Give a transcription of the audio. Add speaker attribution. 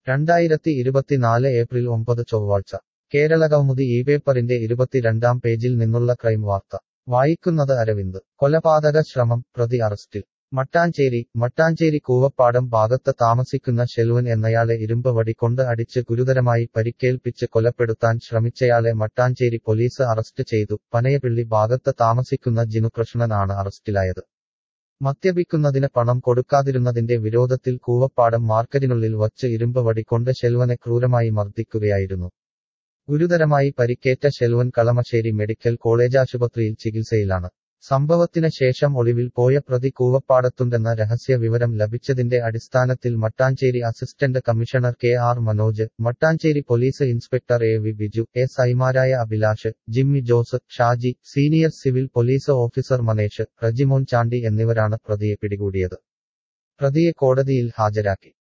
Speaker 1: 2024 April 9 ചൊവ്വാഴ്ച കേരളകൗമുദി ഈ പേപ്പറിന്റെ 22-ാം പേജിൽ നിന്നുള്ള ക്രൈം വാർത്ത വായിക്കുന്നത് അരവിന്ദ് കൊലപാതക ശ്രമം പ്രതി അറസ്റ്റിൽ മട്ടാഞ്ചേരി കൂവപ്പാടം ഭാഗത്ത് താമസിക്കുന്ന ഷെൽവൻ എന്നയാളെ ഇരുമ്പ് വടി കൊണ്ട് അടിച്ച് ഗുരുതരമായി പരിക്കേൽപ്പിച്ച് കൊലപ്പെടുത്താൻ ശ്രമിച്ചയാളെ മട്ടാഞ്ചേരി പോലീസ് അറസ്റ്റ് ചെയ്തു. പനയപ്പിള്ളി ഭാഗത്ത് താമസിക്കുന്ന ജിനുകൃഷ്ണൻ ആണ് അറസ്റ്റിലായത്. മദ്യപിക്കുന്നതിന് പണം കൊടുക്കാതിരുന്നതിന്റെ വിരോധത്തിൽ കൂവപ്പാടം മാർക്കറ്റിനുള്ളിൽ വച്ച് ഇരുമ്പ് വടി കൊണ്ട് ഷെൽവനെ ക്രൂരമായി മർദ്ദിക്കുകയായിരുന്നു. ഗുരുതരമായി പരിക്കേറ്റ ഷെൽവൻ കളമശ്ശേരി മെഡിക്കൽ കോളേജാശുപത്രിയിൽ ചികിത്സയിലാണ്. സംഭവത്തിന് ശേഷം ഒളിവിൽ പോയ പ്രതി കൂവപ്പാടത്തുണ്ടെന്ന രഹസ്യ വിവരം ലഭിച്ചതിന്റെ അടിസ്ഥാനത്തിൽ Mattancherry assistant commissioner KR Manoj, Mattancherry police inspector AV Biju, SI-മാരായ Abhilash, Jimmy Jose, Shaji, senior civil police officer Manesh, Rejimon Chandy എന്നിവരാണ് പ്രതിയെ പിടികൂടിയത്. പ്രതിയെ കോടതിയിൽ ഹാജരാക്കി.